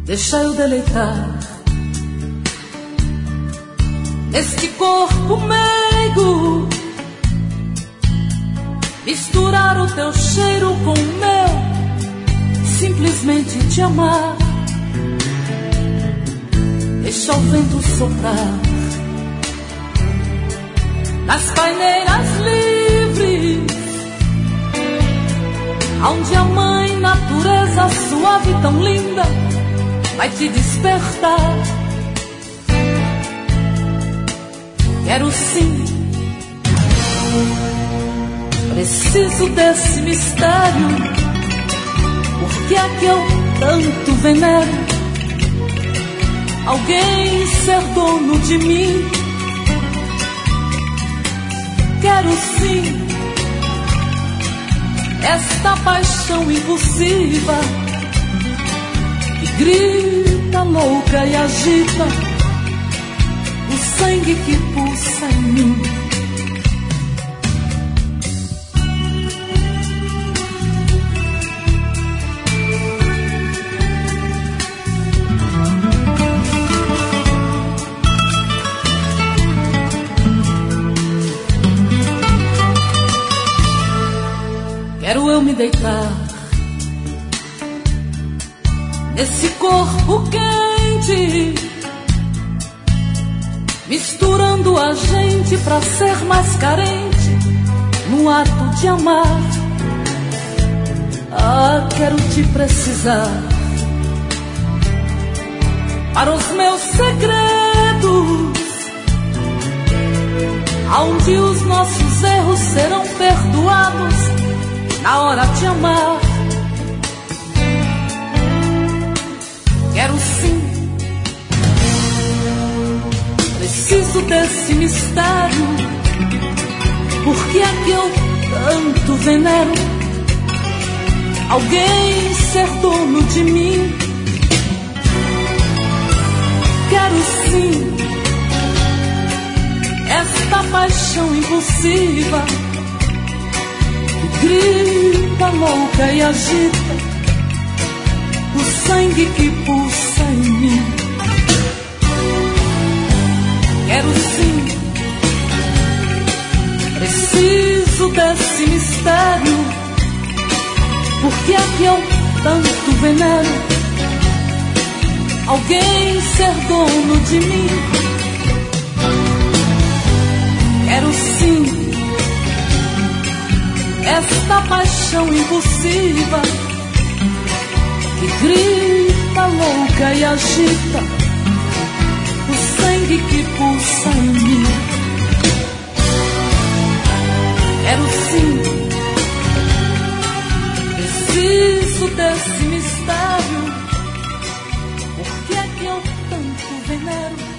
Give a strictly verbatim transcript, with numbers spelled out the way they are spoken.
Deixa eu deleitar neste corpo meigo, misturar o teu cheiro com o meu, simplesmente te amar. Deixa o vento soprar nas paineiras livres, onde a mãe natureza suave e tão linda vai te despertar. Quero sim, preciso desse mistério, porque é que eu tanto venero alguém ser dono de mim. Quero sim esta paixão impulsiva que grita louca e agita o sangue que pulsa em mim. Quero eu me deitar nesse corpo quente, misturando a gente pra ser mais carente no ato de amar. Ah, quero te precisar para os meus segredos, onde os nossos erros serão perdoados na hora de amar. Quero sim, preciso desse mistério, porque é que eu tanto venero alguém ser dono de mim. Quero sim esta paixão impulsiva que grita louca e agita o sangue que pulsa em mim. Quero sim, preciso desse mistério, porque é que eu tanto venero alguém ser dono de mim. Quero sim esta paixão impulsiva que grita louca e agita o sangue que pulsa em mim. Quero sim, preciso desse mistério, porque é que eu tanto venero